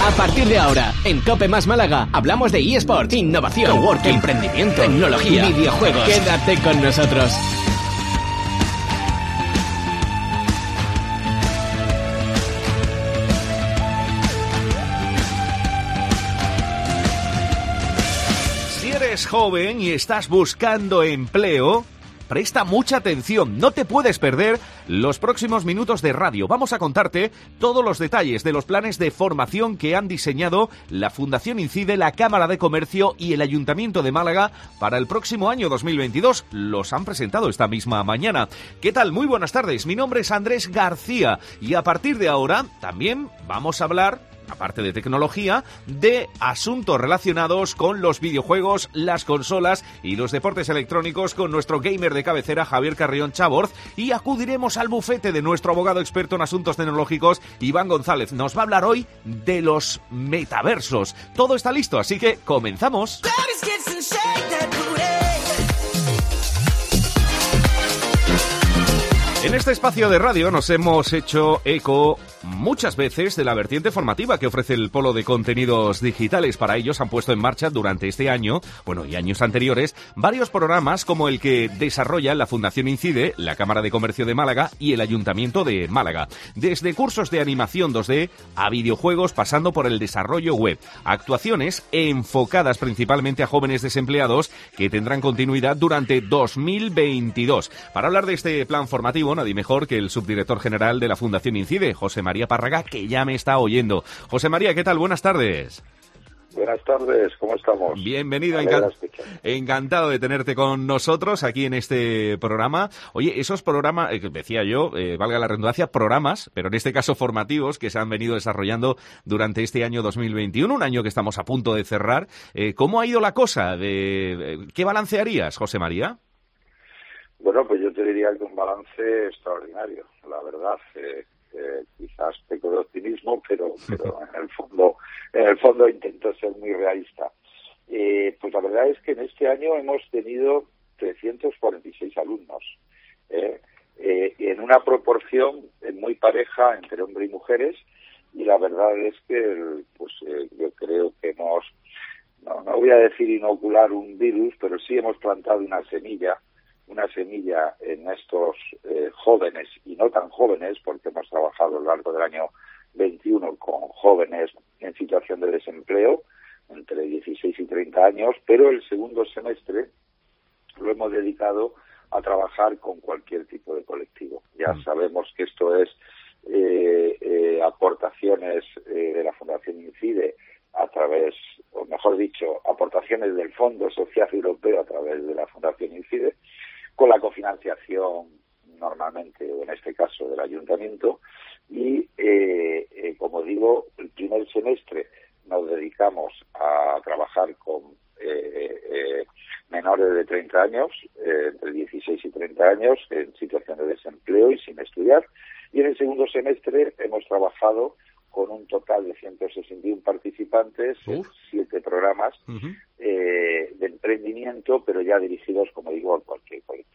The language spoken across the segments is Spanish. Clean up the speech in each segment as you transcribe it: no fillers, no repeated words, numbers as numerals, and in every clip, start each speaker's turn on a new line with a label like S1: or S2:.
S1: A partir de ahora, en COPE Más Málaga, hablamos de eSport, innovación, coworking, emprendimiento, tecnología, videojuegos. Quédate con nosotros.
S2: Si eres joven y estás buscando empleo, presta mucha atención, no te puedes perder los próximos minutos de radio. Vamos a contarte todos los detalles de los planes de formación que han diseñado la Fundación Incide, la Cámara de Comercio y el Ayuntamiento de Málaga para el próximo año 2022. Los han presentado esta misma mañana. ¿Qué tal? Muy buenas tardes. Mi nombre es Andrés García y a partir de ahora también vamos a hablar, aparte de tecnología, de asuntos relacionados con los videojuegos, las consolas y los deportes electrónicos con nuestro gamer de cabecera, Javier Carrión Chaborz, y acudiremos al bufete de nuestro abogado experto en asuntos tecnológicos, Iván González. Nos va a hablar hoy de los metaversos. Todo está listo, así que comenzamos. En este espacio de radio nos hemos hecho eco muchas veces de la vertiente formativa que ofrece el Polo de Contenidos Digitales. Para ellos han puesto en marcha durante este año, y años anteriores, varios programas como el que desarrolla la Fundación Incide, la Cámara de Comercio de Málaga y el Ayuntamiento de Málaga. Desde cursos de animación 2D a videojuegos, pasando por el desarrollo web. Actuaciones enfocadas principalmente a jóvenes desempleados que tendrán continuidad durante 2022. Para hablar de este plan formativo, nadie mejor que el subdirector general de la Fundación Incide, José María Párraga, que ya me está oyendo. José María, ¿qué tal? Buenas tardes.
S3: Buenas tardes, ¿cómo estamos?
S2: Bienvenido, encantado de tenerte con nosotros aquí en este programa. Oye, esos programas, decía yo, valga la redundancia, programas, pero en este caso formativos, que se han venido desarrollando durante este año 2021, un año que estamos a punto de cerrar. ¿Cómo ha ido la cosa? ¿Qué balance harías, José María?
S3: Bueno, pues yo te diría que un balance extraordinario, la verdad. Quizás peco de optimismo, pero en el fondo intento ser muy realista. Pues la verdad es que en este año hemos tenido 346 alumnos, en una proporción muy pareja entre hombres y mujeres, y la verdad es que yo creo que hemos, no voy a decir inocular un virus, pero sí hemos plantado una semilla en estos jóvenes y no tan jóvenes, porque hemos trabajado a lo largo del año 21 con jóvenes en situación de desempleo, entre 16 y 30 años, pero el segundo semestre lo hemos dedicado a trabajar con cualquier tipo de colectivo. Ya sabemos que esto es aportaciones de la Fundación Incide a través, o mejor dicho, aportaciones del Fondo Social Europeo a través de la Fundación Incide, con la cofinanciación normalmente, o en este caso del Ayuntamiento, y como digo, el primer semestre nos dedicamos a trabajar con menores de 30 años, entre 16 y 30 años, en situación de desempleo y sin estudiar, y en el segundo semestre hemos trabajado con un total de 161 participantes en 7 programas de emprendimiento, pero ya dirigidos, como digo, a cualquier colectivo.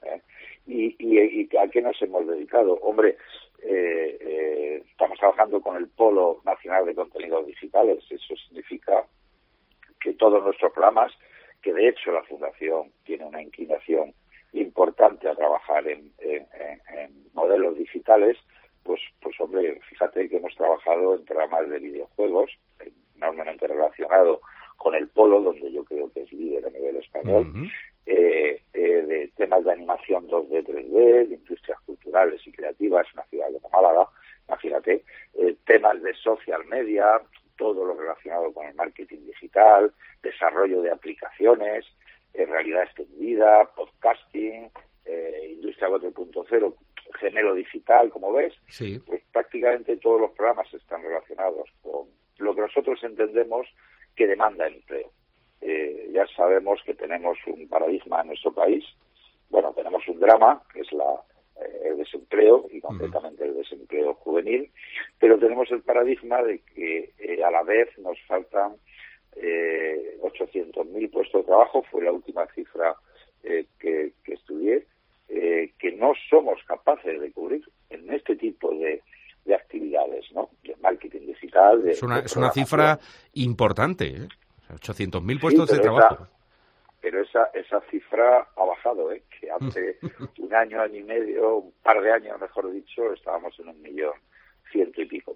S3: ¿Y a qué nos hemos dedicado? Hombre, estamos trabajando con el Polo Nacional de Contenidos Digitales. Eso significa que todos nuestros programas, que de hecho la Fundación tiene una inclinación importante a trabajar en modelos digitales, pues hombre, fíjate que hemos trabajado en programas de videojuegos, enormemente relacionado con el Polo, donde yo creo que es líder a nivel español, de temas de animación 2D, 3D, de industrias culturales y creativas en la ciudad de Málaga, imagínate, temas de social media, todo lo relacionado con el marketing digital, desarrollo de aplicaciones, realidad extendida, podcasting, industria 4.0, gemelo digital, como ves, pues prácticamente todos los programas están relacionados con lo que nosotros entendemos que demanda empleo. Ya sabemos que tenemos un paradigma en nuestro país, tenemos un drama, que es el desempleo, y concretamente el desempleo juvenil, pero tenemos el paradigma de que a la vez nos faltan 800.000 puestos de trabajo, fue la última cifra que estudié, que no somos capaces de cubrir en este tipo de actividades, ¿no? De marketing digital digital.
S2: Es una cifra importante, ¿eh? 800.000 puestos de trabajo.
S3: Pero esa cifra ha bajado, que hace un año y medio, un par de años, mejor dicho, estábamos en 1.100.000 y pico.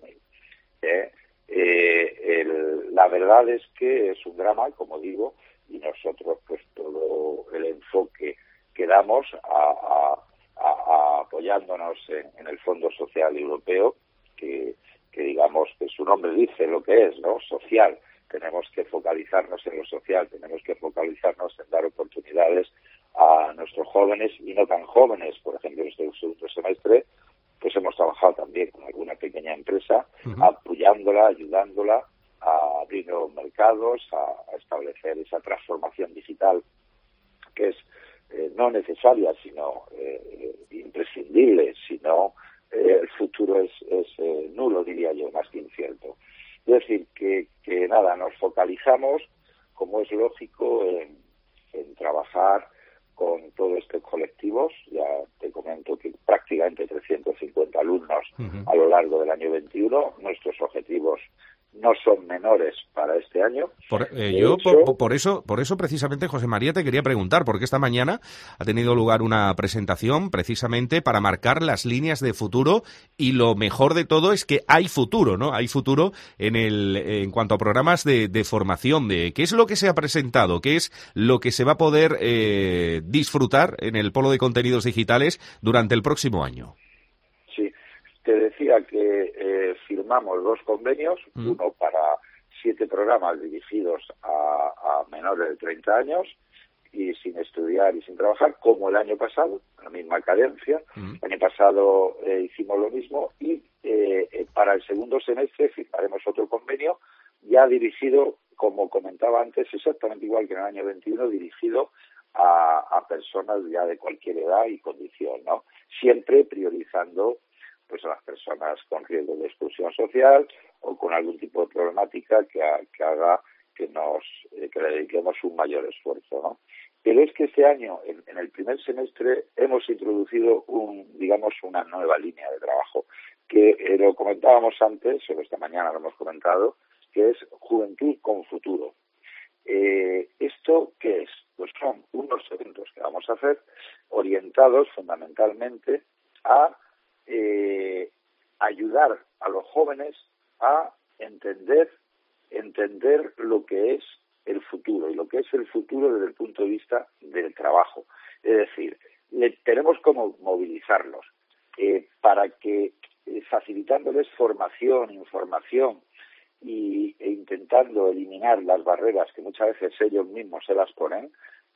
S3: La verdad es que es un drama, como digo, y nosotros pues todo el enfoque que damos apoyándonos en el Fondo Social Europeo, que digamos que su nombre dice lo que es, ¿no? Social. Tenemos que focalizarnos en lo social, tenemos que focalizarnos en dar oportunidades a nuestros jóvenes y no tan jóvenes. Por ejemplo, en este segundo semestre pues hemos trabajado también con alguna pequeña empresa, apoyándola, ayudándola a abrir nuevos mercados, a establecer esa transformación digital que es no necesaria, sino imprescindible, sino el futuro es nulo, diría yo, más que incierto. Es decir, que nada, nos focalizamos, como es lógico, en trabajar con todos estos colectivos. Ya te comento que prácticamente 350 alumnos a lo largo del año 21. Nuestros objetivos no son menores para este año.
S2: Por eso precisamente, José María, te quería preguntar, porque esta mañana ha tenido lugar una presentación precisamente para marcar las líneas de futuro, y lo mejor de todo es que hay futuro, ¿no? Hay futuro en cuanto a programas de formación. ¿Qué es lo que se ha presentado? ¿Qué es lo que se va a poder disfrutar en el Polo de Contenidos Digitales durante el próximo año?
S3: Sí, te decía que firmamos 2 convenios, uno para 7 programas dirigidos a menores de 30 años y sin estudiar y sin trabajar, como el año pasado, la misma cadencia. El año pasado hicimos lo mismo, y para el segundo semestre firmaremos otro convenio ya dirigido, como comentaba antes, exactamente igual que en el año 21, dirigido a personas ya de cualquier edad y condición, ¿no? Siempre priorizando pues a las personas con riesgo de exclusión social o con algún tipo de problemática que haga que le dediquemos un mayor esfuerzo, ¿no? Pero es que este año, en el primer semestre, hemos introducido una nueva línea de trabajo, que lo comentábamos antes, o esta mañana lo hemos comentado, que es Juventud con Futuro. ¿Esto qué es? Pues son unos eventos que vamos a hacer orientados fundamentalmente a ayudar a los jóvenes a entender lo que es el futuro, y lo que es el futuro desde el punto de vista del trabajo. Es decir, tenemos que movilizarlos para que, facilitándoles formación, información e intentando eliminar las barreras que muchas veces ellos mismos se las ponen,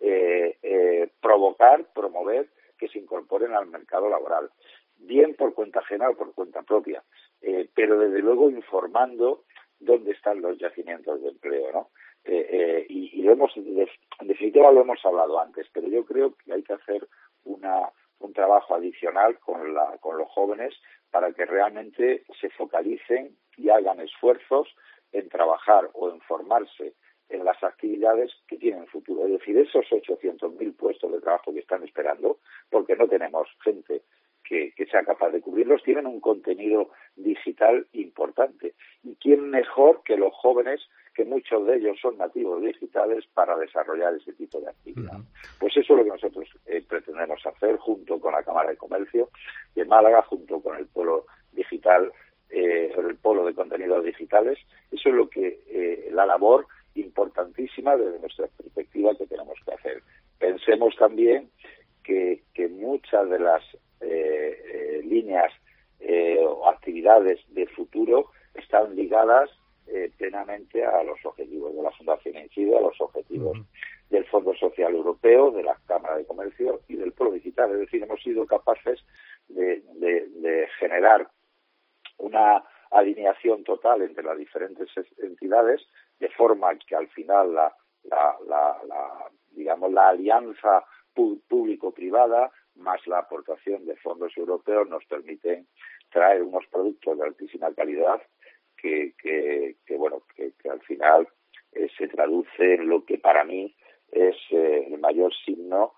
S3: promover que se incorporen al mercado laboral, bien por cuenta ajena o por cuenta propia, pero desde luego informando dónde están los yacimientos de empleo, ¿no? Y en definitiva lo hemos hablado antes, pero yo creo que hay que hacer un trabajo adicional con los jóvenes para que realmente se focalicen y hagan esfuerzos en trabajar o en formarse en las actividades que tienen futuro. Es decir, esos 800.000 puestos de trabajo que están esperando, porque no tenemos gente que sea capaz de cubrirlos, tienen un contenido digital importante. ¿Y quién mejor que los jóvenes, que muchos de ellos son nativos digitales, para desarrollar ese tipo de actividad? Pues eso es lo que nosotros pretendemos hacer junto con la Cámara de Comercio de Málaga, junto con el Polo Digital, el Polo de Contenidos Digitales. Eso es lo que la labor importantísima desde nuestra perspectiva que tenemos que hacer. Pensemos también que muchas de las líneas o actividades de futuro están ligadas plenamente a los objetivos de la Fundación INCIDE, a los objetivos del Fondo Social Europeo, de la Cámara de Comercio y del Polo Digital. Es decir, hemos sido capaces de generar una alineación total entre las diferentes entidades, de forma que al final la alianza público-privada más la aportación de fondos europeos nos permiten traer unos productos de altísima calidad que al final se traduce en lo que para mí es el mayor signo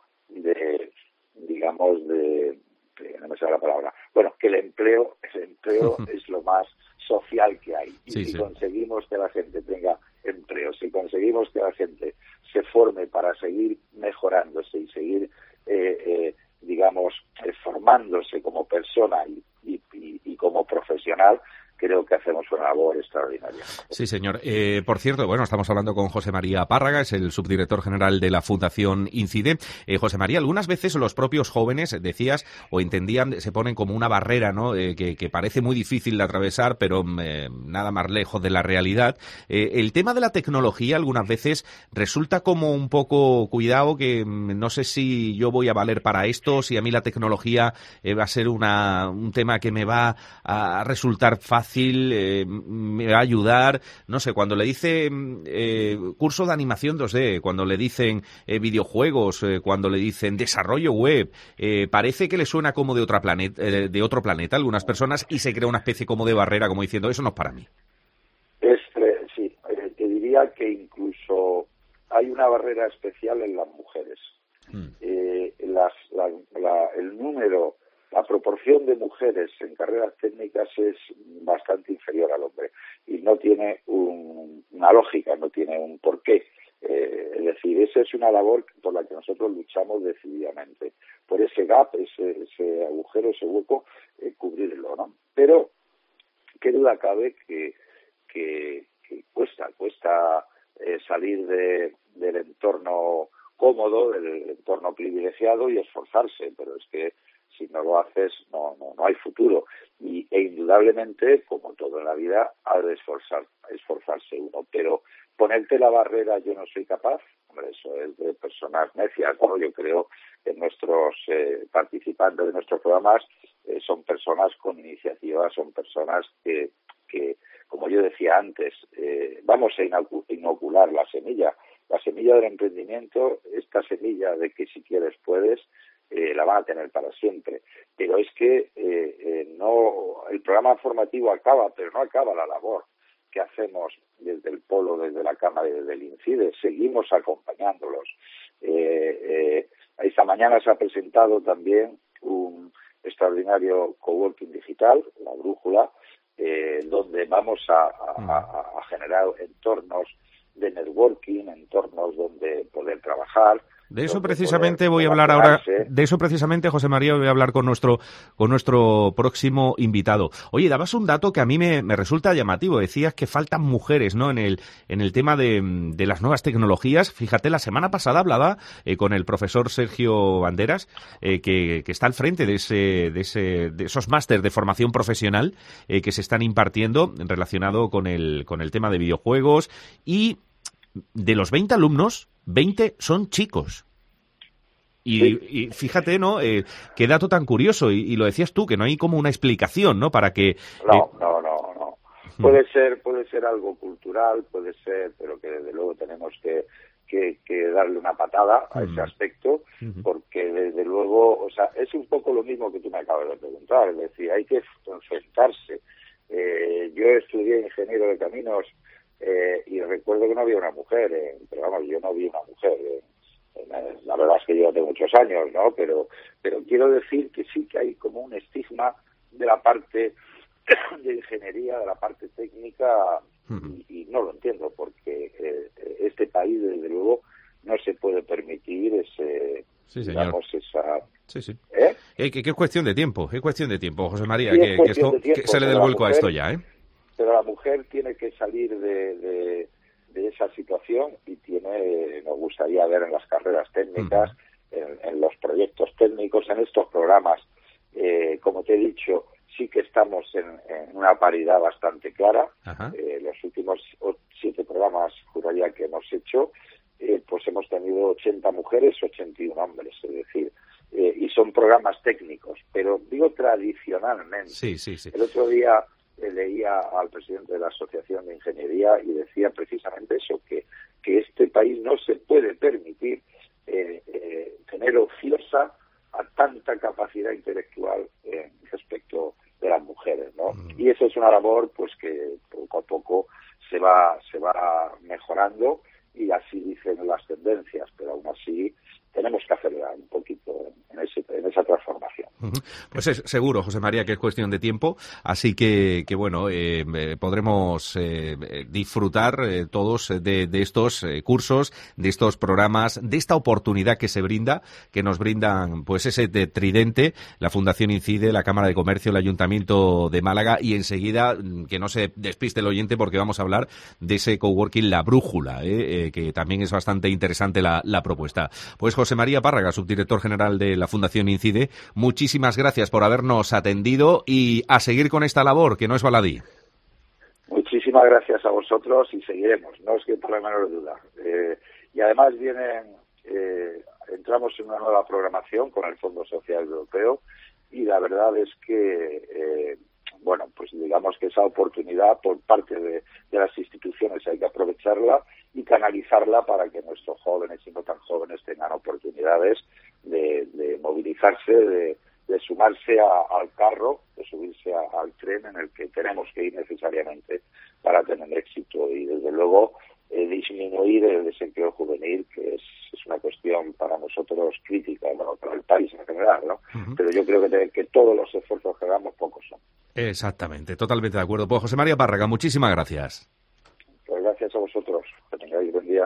S3: no me sale la palabra, que el empleo es lo más social que hay. Y
S2: sí,
S3: si
S2: sí.
S3: conseguimos que la gente tenga empleo, si conseguimos que la gente se forme para seguir mejorándose y seguir, digamos, formándose como persona y como profesional, creo que hacemos una labor extraordinaria.
S2: Sí, señor. Por cierto, bueno, estamos hablando con José María Párraga, es el subdirector general de la Fundación Incide. José María, algunas veces los propios jóvenes, decías, o entendían, se ponen como una barrera, ¿no? Que parece muy difícil de atravesar, pero nada más lejos de la realidad. El tema de la tecnología algunas veces resulta como un poco, cuidado, que no sé si yo voy a valer para esto, si a mí la tecnología va a ser un tema que me va a resultar fácil, me va a ayudar, no sé, cuando le dicen curso de animación 2D, cuando le dicen videojuegos, cuando le dicen desarrollo web, parece que le suena como de otro planeta a algunas personas y se crea una especie como de barrera, como diciendo, eso no es para mí.
S3: Sí, te diría que incluso hay una barrera especial en las mujeres. El número, la proporción de mujeres en carreras técnicas es bastante inferior al hombre y no tiene una lógica, no tiene un porqué. Es decir, esa es una labor por la que nosotros luchamos decididamente. Por ese gap, ese agujero, ese hueco, cubrirlo, ¿no? Pero qué duda cabe que cuesta salir del entorno cómodo, del entorno privilegiado y esforzarse, pero es que si no lo haces no hay futuro e indudablemente, como todo en la vida, ha de esforzarse uno, pero ponerte la barrera yo no soy capaz, hombre, eso es de personas necias, ¿no? Yo creo que nuestros participantes de nuestros programas son personas con iniciativa, son personas que como yo decía antes, vamos a inocular la semilla del emprendimiento, esta semilla de que si quieres puedes, la van a tener para siempre. Pero es que el programa formativo acaba, pero no acaba la labor que hacemos desde el Polo, desde la Cámara y desde el INCIDE. Seguimos acompañándolos. Esta mañana se ha presentado también un extraordinario coworking digital, La Brújula, donde vamos a generar entornos de networking, entornos donde poder trabajar.
S2: De eso precisamente voy a hablar ahora, de eso precisamente, José María, voy a hablar con nuestro próximo invitado. Oye, dabas un dato que a mí me resulta llamativo, decías que faltan mujeres, ¿no? En el tema de las nuevas tecnologías. Fíjate, la semana pasada hablaba con el profesor Sergio Banderas, que está al frente de esos másteres de formación profesional que se están impartiendo relacionado con el tema de videojuegos, y de los 20 alumnos, 20 son chicos. Y fíjate, ¿no? Qué dato tan curioso. Y lo decías tú, que no hay como una explicación, ¿no? Para que...
S3: No. Puede ser algo cultural, puede ser, pero que desde luego tenemos que darle una patada a ese aspecto, porque desde luego, o sea, es un poco lo mismo que tú me acabas de preguntar, es decir, hay que enfrentarse. Yo estudié ingeniero de caminos y recuerdo que no había una mujer, pero vamos, yo no vi una mujer. La verdad es que yo tengo muchos años, ¿no? Pero quiero decir que sí que hay como un estigma de la parte de ingeniería, de la parte técnica, y no lo entiendo, porque este país, desde luego, no se puede permitir ese...
S2: Sí, señor.
S3: Digamos, esa...
S2: Sí. Que es cuestión de tiempo, José María,
S3: Sí,
S2: que esto que se le dé el vuelco a esto ya, ¿eh?
S3: Pero la mujer tiene que salir de esa situación y nos gustaría ver en las carreras técnicas, en los proyectos técnicos, en estos programas, como te he dicho, sí que estamos en una paridad bastante clara. Los últimos 7 programas, juraría que hemos hecho, pues hemos tenido 80 mujeres, 81 hombres, es decir, y son programas técnicos, pero digo tradicionalmente.
S2: Sí.
S3: El otro día leía al presidente de la Asociación de Ingeniería y decía precisamente eso, que este país no se puede permitir tener ociosa a tanta capacidad intelectual respecto de las mujeres, ¿no? Y eso es una labor pues que poco a poco se va mejorando, y así dicen las tendencias, pero aún así tenemos que acelerar un poquito en esa transformación.
S2: Pues seguro, José María, que es cuestión de tiempo, así que bueno, podremos disfrutar todos de estos cursos, de estos programas, de esta oportunidad que nos brindan pues ese tridente, la Fundación Incide, la Cámara de Comercio, el Ayuntamiento de Málaga, y enseguida, que no se despiste el oyente porque vamos a hablar de ese coworking La Brújula, que también es bastante interesante la propuesta. Pues José María Párraga, subdirector general de la Fundación Incide, muchísimas gracias por habernos atendido y a seguir con esta labor, que no es baladí.
S3: Muchísimas gracias a vosotros y seguiremos, no os quepa la menor duda. Y además entramos en una nueva programación con el Fondo Social Europeo y la verdad es que, pues digamos que esa oportunidad por parte de las instituciones hay que aprovecharla y canalizarla para que nuestros jóvenes y no tan jóvenes tengan oportunidades de movilizarse, de sumarse al carro, de subirse al tren en el que tenemos que ir necesariamente para tener éxito y desde luego disminuir el desempleo juvenil, que es una cuestión para nosotros crítica, para el país en general, ¿no? Uh-huh. Pero yo creo que todos los esfuerzos que hagamos pocos son.
S2: Exactamente, totalmente de acuerdo. Pues José María Párraga, muchísimas gracias.
S3: Pues gracias a vosotros, que tengáis buen día.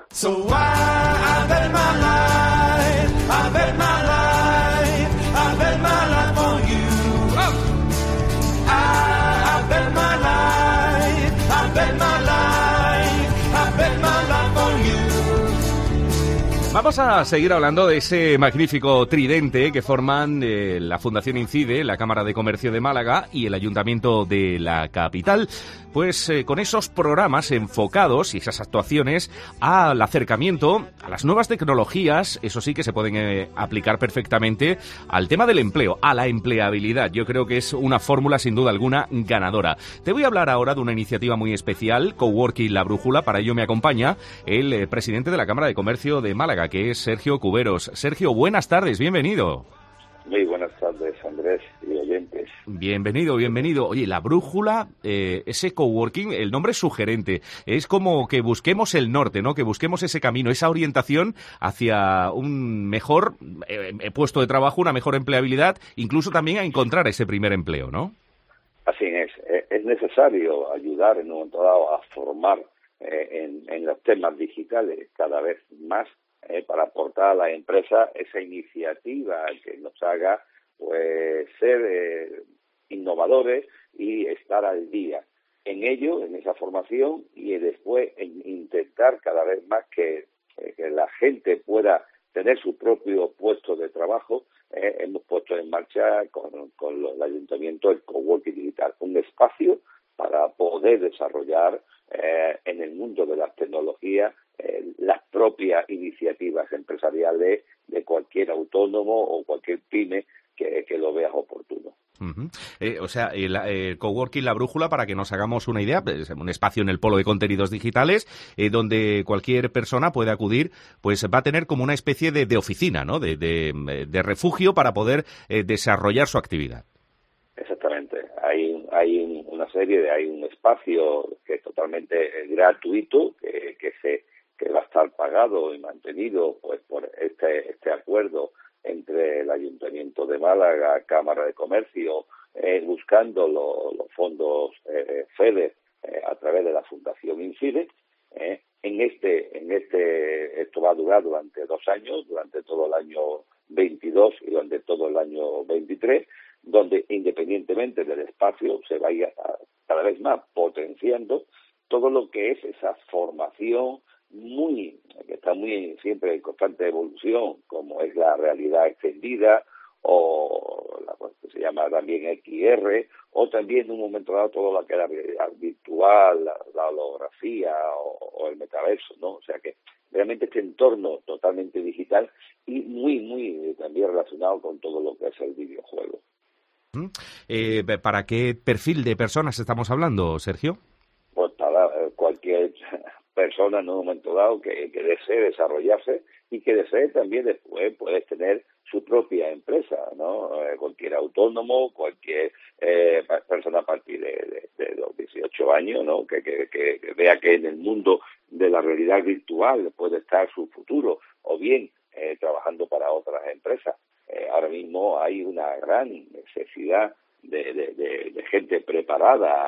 S2: Vamos a seguir hablando de ese magnífico tridente que forman la Fundación Incide, la Cámara de Comercio de Málaga y el Ayuntamiento de la capital, pues con esos programas enfocados y esas actuaciones al acercamiento a las nuevas tecnologías, eso sí que se pueden aplicar perfectamente al tema del empleo, a la empleabilidad. Yo creo que es una fórmula sin duda alguna ganadora. Te voy a hablar ahora de una iniciativa muy especial, Coworking La Brújula. Para ello me acompaña el presidente de la Cámara de Comercio de Málaga, que es Sergio Cuberos. Sergio, buenas tardes, bienvenido.
S3: Muy buenas tardes, Andrés y oyentes.
S2: Bienvenido. Oye, La Brújula, ese coworking, el nombre es sugerente. Es como que busquemos el norte, ¿no? Que busquemos ese camino, esa orientación hacia un mejor puesto de trabajo, una mejor empleabilidad, incluso también a encontrar ese primer empleo, ¿no?
S3: Así es. Es necesario ayudar en un momento dado a formar en los temas digitales cada vez más, para aportar a la empresa esa iniciativa que nos haga pues ser innovadores y estar al día en ello, en esa formación, y después en intentar cada vez más que la gente pueda tener su propio puesto de trabajo. Hemos puesto en marcha con el Ayuntamiento el Coworking Digital, un espacio para poder desarrollar en el mundo de las tecnologías las propias iniciativas empresariales de cualquier autónomo o cualquier pyme que lo vea oportuno.
S2: Uh-huh. El Coworking La Brújula, para que nos hagamos una idea, es un espacio en el polo de contenidos digitales donde cualquier persona puede acudir, pues va a tener como una especie de oficina, ¿no? De refugio para poder desarrollar su actividad.
S3: Exactamente. Hay un espacio que es totalmente gratuito, que va a estar pagado y mantenido pues por este acuerdo entre el Ayuntamiento de Málaga, Cámara de Comercio, buscando los fondos FEDER a través de la Fundación Incide. Esto va a durar durante 2 años, durante todo el año 22 y durante todo el año 23, donde independientemente del espacio se vaya cada vez más potenciando todo lo que es esa formación que está muy siempre en constante evolución, como es la realidad extendida o la que se llama también XR, o también en un momento dado todo lo que era realidad virtual, la holografía o el metaverso, ¿no? O sea que realmente este entorno totalmente digital y muy también relacionado con todo lo que es el videojuego.
S2: ¿Para qué perfil de personas estamos hablando, Sergio?
S3: Pues para cualquier persona en un momento dado que desee desarrollarse y que desee también después poder tener su propia empresa, ¿no? Cualquier autónomo, cualquier persona a partir de los 18 años, ¿no? Que vea que en el mundo de la realidad virtual puede estar su futuro, o bien trabajando para otras empresas. Ahora ahora mismo hay una gran necesidad de gente preparada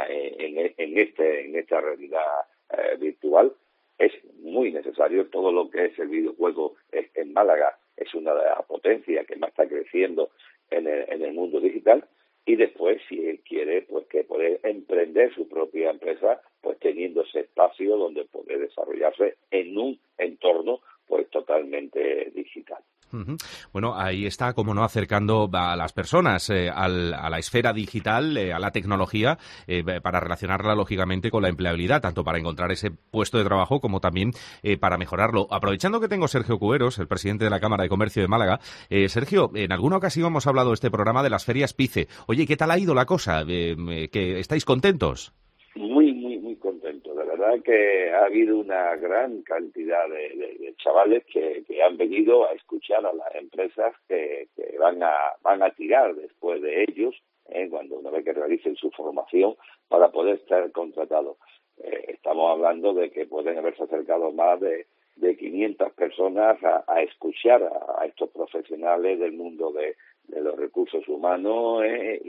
S3: en esta realidad virtual. Es muy necesario. Todo lo que es el videojuego en Málaga es una de las potencias que más está creciendo en el mundo digital. Y después, si él quiere, pues que poder emprender su propia empresa, pues teniendo ese espacio donde poder desarrollarse en un entorno pues totalmente digital.
S2: Bueno, ahí está, como no, acercando a las personas a la esfera digital, a la tecnología, para relacionarla lógicamente con la empleabilidad, tanto para encontrar ese puesto de trabajo como también para mejorarlo. Aprovechando que tengo Sergio Cueros, el presidente de la Cámara de Comercio de Málaga. Sergio, en alguna ocasión hemos hablado de este programa de las ferias PICE. Oye, ¿qué tal ha ido la cosa? ¿Que estáis contentos?
S3: Muy contento. De verdad que ha habido una gran cantidad de chavales que han venido a escuchar a las empresas que van a tirar después de ellos, cuando una vez que realicen su formación, para poder estar contratados. Estamos hablando de que pueden haberse acercado más de 500 personas a escuchar a estos profesionales del mundo de los recursos humanos,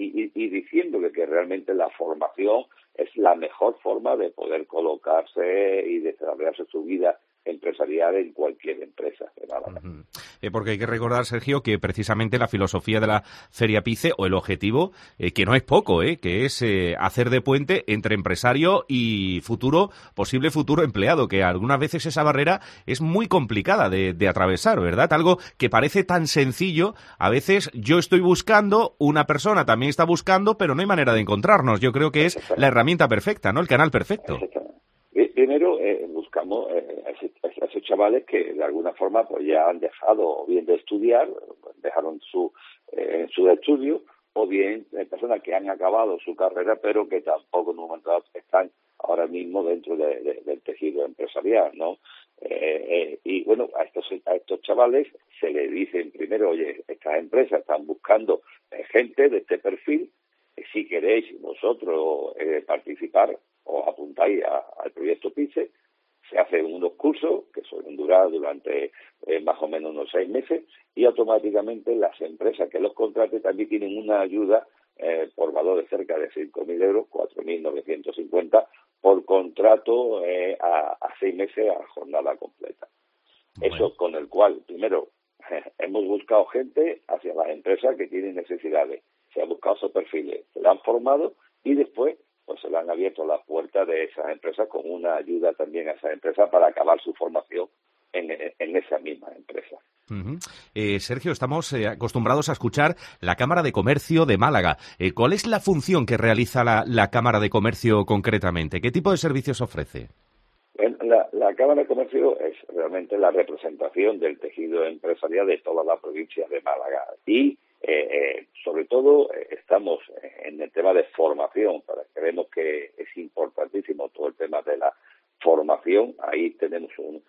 S3: y diciendo que realmente la formación es la mejor forma de poder colocarse y desarrollarse su vida empresarial en cualquier empresa de Málaga.
S2: Porque hay que recordar, Sergio, que precisamente la filosofía de la Feria PICE, o el objetivo, que no es poco, que es hacer de puente entre empresario y posible futuro empleado, que algunas veces esa barrera es muy complicada de atravesar, ¿verdad? Algo que parece tan sencillo, a veces yo estoy buscando, una persona también está buscando, pero no hay manera de encontrarnos. Yo creo que es la herramienta perfecta, ¿no? El canal perfecto.
S3: Primero, buscamos a esos chavales que de alguna forma pues ya han dejado bien de estudiar, dejaron su estudio, o bien personas que han acabado su carrera pero que tampoco en un momento dado están ahora mismo dentro del tejido empresarial, ¿no? Y bueno, a estos chavales se les dicen primero, oye, estas empresas están buscando gente de este perfil. Si queréis vosotros participar, os apuntáis al proyecto PICE. Se hacen unos cursos que suelen durar durante más o menos unos 6 meses, y automáticamente las empresas que los contraten también tienen una ayuda por valor de cerca de 5.000 euros, 4.950, por contrato a 6 meses a jornada completa. Bueno. Eso con el cual, primero, hemos buscado gente hacia las empresas que tienen necesidades. Se han buscado esos perfiles, se le han formado, y después pues se le han abierto las puertas de esas empresas con una ayuda también a esas empresas para acabar su formación en esa misma empresa.
S2: Sergio, estamos acostumbrados a escuchar la Cámara de Comercio de Málaga. ¿Cuál es la función que realiza la Cámara de Comercio concretamente? ¿Qué tipo de servicios ofrece?
S3: Bueno, la Cámara de Comercio es realmente la representación del tejido empresarial de toda la provincia de Málaga, y sobre todo estamos en el tema de formación. Creemos que es importantísimo todo el tema de la formación. Ahí tenemos una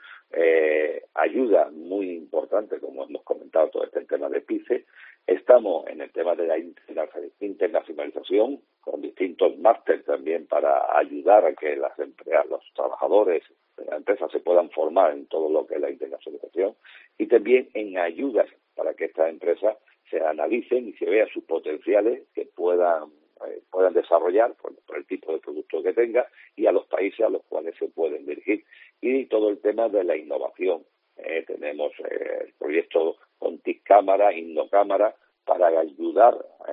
S3: ayuda muy importante, como hemos comentado, todo este tema de PICE. Estamos en el tema de la internacionalización, con distintos másteres también para ayudar a que los trabajadores de la empresa se puedan formar en todo lo que es la internacionalización, y también en ayudas para que estas empresas se analicen y se vean sus potenciales que puedan desarrollar por el tipo de producto que tenga, y a los países a los cuales se pueden dirigir. Y todo el tema de la innovación. Tenemos el proyecto con TIC Cámara, Innocámara, para ayudar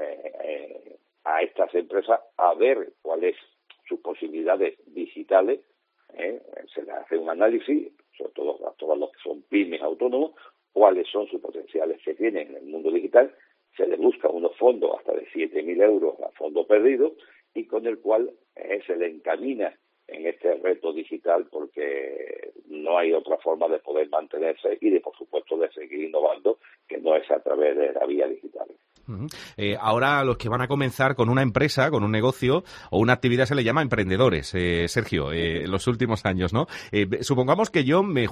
S3: a estas empresas a ver cuáles sus posibilidades digitales. Se les hace un análisis, sobre todo a todos los que son pymes autónomos, cuáles son sus potenciales que tienen en el mundo digital. Se les busca unos fondos hasta de 7.000 euros a fondo perdido, y con el cual se le encamina en este reto digital, porque no hay otra forma de poder mantenerse y por supuesto de seguir innovando que no es a través de la vía digital.
S2: Ahora los que van a comenzar con una empresa, con un negocio o una actividad, se le llama emprendedores, Sergio, en los últimos años, ¿no? Supongamos que yo me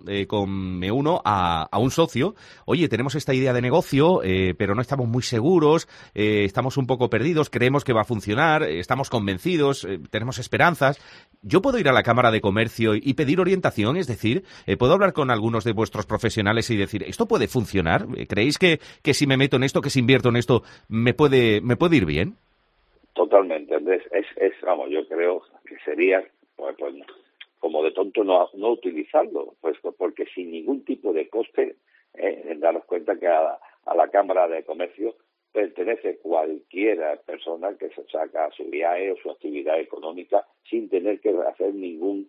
S2: uno a un socio. Oye, tenemos esta idea de negocio, pero no estamos muy seguros, estamos un poco perdidos, creemos que va a funcionar, estamos convencidos, tenemos esperanzas. ¿yo puedo ir a la Cámara de Comercio y pedir orientación? Es decir, ¿puedo hablar con algunos de vuestros profesionales y decir, ¿esto puede funcionar? ¿Creéis que si me meto en esto, que si invierto en esto, me puede ir bien?
S3: Totalmente, Andrés. Vamos, yo creo que sería, pues como de tonto no utilizarlo, pues porque sin ningún tipo de coste, daros cuenta que a la Cámara de Comercio pertenece cualquiera persona que se saca su viaje o su actividad económica sin tener que hacer ningún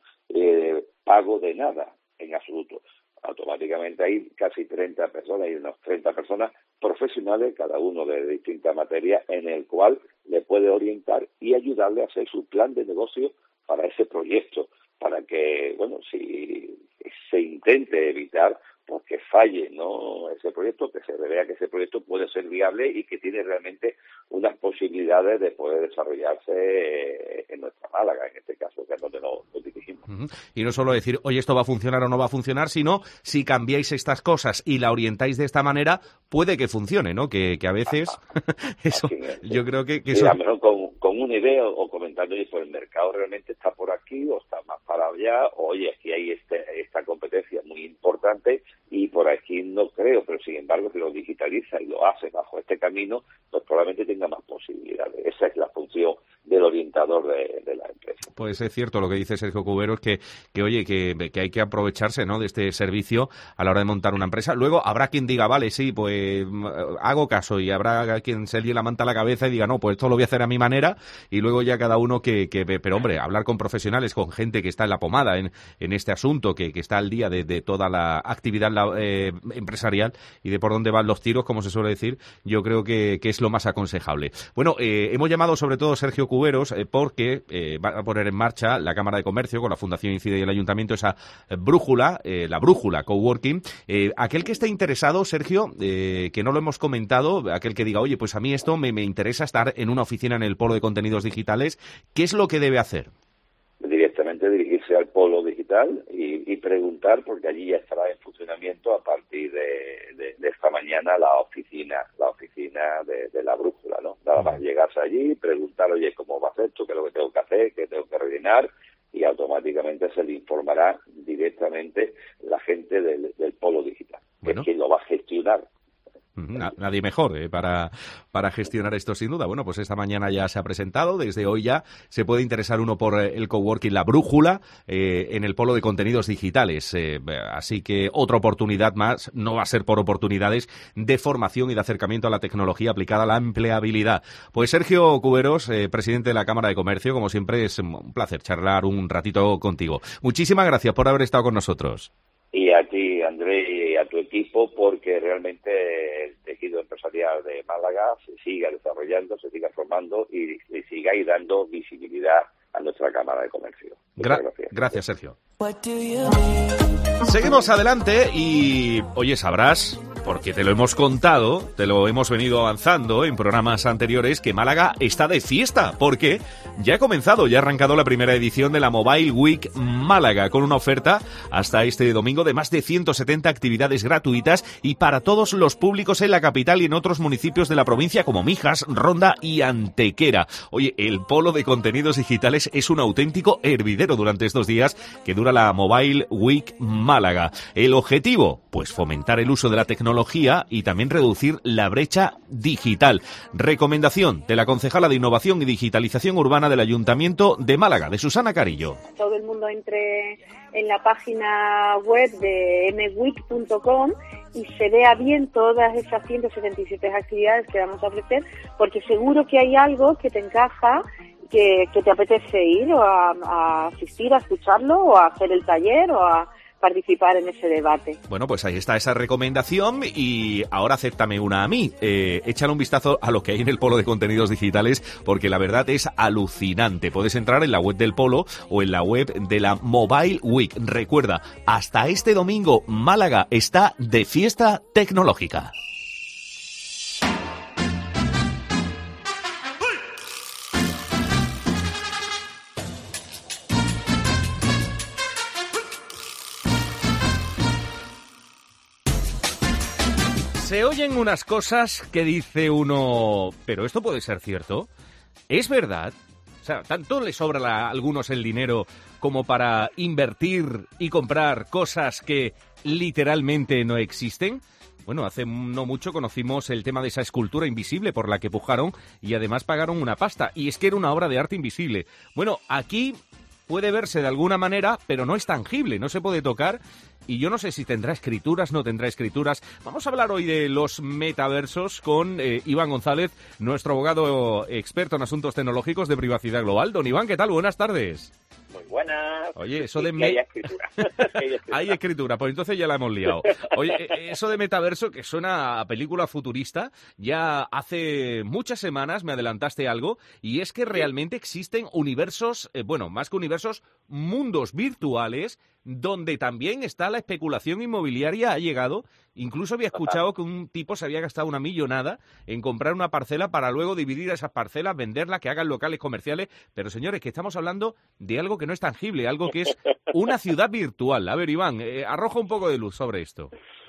S3: pago de nada en absoluto. Automáticamente hay casi 30 personas y unas 30 personas profesionales, cada uno de distintas materias, en el cual le puede orientar y ayudarle a hacer su plan de negocio para ese proyecto, para que, bueno, si se intente evitar pues que falle, ¿no?, ese proyecto, que se vea que ese proyecto puede ser viable y que tiene realmente unas posibilidades de poder desarrollarse en nuestra Málaga, en este caso, que es donde nos dirigimos.
S2: Y no solo decir, oye, esto va a funcionar o no va a funcionar, sino si cambiáis estas cosas y la orientáis de esta manera, puede que funcione, ¿no? Que a veces eso, yo creo que eso...
S3: a lo mejor con una idea o comentando, oye, pues el mercado realmente está por aquí o está más para allá, o, oye, aquí hay esta competencia muy importante y por aquí no creo, pero sin embargo si lo digitaliza y lo hace bajo este camino, pues probablemente tenga más posibilidades. Esa es la función del orientador de la empresa.
S2: Pues es cierto lo que dice Sergio Cuberos, que oye, que hay que aprovecharse, ¿no?, de este servicio a la hora de montar una empresa. Luego habrá quien diga, vale, sí, pues hago caso, y habrá quien se líe la manta a la cabeza y diga, no, pues esto lo voy a hacer a mi manera, y luego ya cada uno que pero hombre, hablar con profesionales, con gente que está en la pomada en este asunto, que está al día de toda la actividad empresarial y de por dónde van los tiros, como se suele decir, yo creo que es lo más aconsejable. Bueno, hemos llamado sobre todo a Sergio Cuberos porque va a poner en marcha la Cámara de Comercio con la Fundación INCIDE y el Ayuntamiento esa brújula, la brújula Coworking. Aquel que esté interesado, Sergio, que no lo hemos comentado, aquel que diga, oye, pues a mí esto me interesa estar en una oficina en el Polo de Contenidos Digitales, ¿qué es lo que debe hacer?
S3: Directamente dirigirse al Polo Digital y preguntar, porque allí ya estará en funcionamiento a partir de esta mañana la oficina de la brújula, ¿no? Nada más llegarse allí, preguntar, oye, ¿cómo va a ser esto? ¿Qué es lo que tengo que hacer? ¿Qué tengo que rellenar? Y automáticamente se le informará directamente la gente del Polo Digital, bueno, que es quien lo va a gestionar.
S2: Nadie mejor para gestionar esto, sin duda. Bueno, pues esta mañana ya se ha presentado, desde hoy ya se puede interesar uno por el coworking La Brújula en el Polo de Contenidos Digitales, así que otra oportunidad más, no va a ser por oportunidades de formación y de acercamiento a la tecnología aplicada a la empleabilidad. Pues Sergio Cuberos, presidente de la Cámara de Comercio, como siempre es un placer charlar un ratito contigo. Muchísimas gracias por haber estado con nosotros.
S3: Y a ti, Andrés, y a tu equipo, porque realmente el tejido empresarial de Málaga se siga desarrollando, se siga formando y sigáis dando visibilidad a nuestra Cámara de Comercio. Gracias.
S2: Gracias, Sergio. Seguimos adelante y, oye, sabrás, porque te lo hemos contado, te lo hemos venido avanzando en programas anteriores, que Málaga está de fiesta, porque ya ha comenzado, ya ha arrancado la primera edición de la Mobile Week Málaga, con una oferta hasta este domingo de más de 170 actividades gratuitas y para todos los públicos en la capital y en otros municipios de la provincia como Mijas, Ronda y Antequera. Oye, el Polo de Contenidos Digitales es un auténtico hervidero durante estos días que dura la Mobile Week Málaga. El objetivo, pues fomentar el uso de la tecnología y también reducir la brecha digital. Recomendación de la concejala de Innovación y Digitalización Urbana del Ayuntamiento de Málaga, de Susana Carillo.
S4: Todo el mundo entre en la página web de mweek.com y se vea bien todas esas 177 actividades que vamos a ofrecer, porque seguro que hay algo que te encaja, que te apetece ir o a asistir, a escucharlo o a hacer el taller o a participar en ese debate.
S2: Bueno, pues ahí está esa recomendación y ahora acéptame una a mí. Échale un vistazo a lo que hay en el Polo de Contenidos Digitales porque la verdad es alucinante. Puedes entrar en la web del Polo o en la web de la Mobile Week. Recuerda, hasta este domingo Málaga está de fiesta tecnológica. Se oyen unas cosas que dice uno, pero esto puede ser cierto. ¿Es verdad O sea, ¿tanto le sobra a algunos el dinero como para invertir y comprar cosas que literalmente no existen? Bueno, hace no mucho conocimos el tema de esa escultura invisible por la que pujaron y además pagaron una pasta. Y es que era una obra de arte invisible. Bueno, aquí puede verse de alguna manera, pero no es tangible, no se puede tocar. Y yo no sé si tendrá escrituras, no tendrá escrituras. Vamos a hablar hoy de los metaversos con Iván González, nuestro abogado experto en asuntos tecnológicos de privacidad global. Don Iván, ¿qué tal? Buenas tardes.
S5: Muy buenas.
S2: Oye, eso de...
S5: Hay escritura.
S2: Hay escritura, pues entonces ya la hemos liado. Oye, eso de metaverso, que suena a película futurista, ya hace muchas semanas me adelantaste algo, y es que realmente existen universos, bueno, más que universos, mundos virtuales, donde también está la especulación inmobiliaria, ha llegado. Incluso había escuchado que un tipo se había gastado una millonada en comprar una parcela para luego dividir esas parcelas, venderlas, que hagan locales comerciales. Pero señores, que estamos hablando de algo que no es tangible, algo que es una ciudad virtual. A ver, Iván, arroja un poco de luz sobre esto.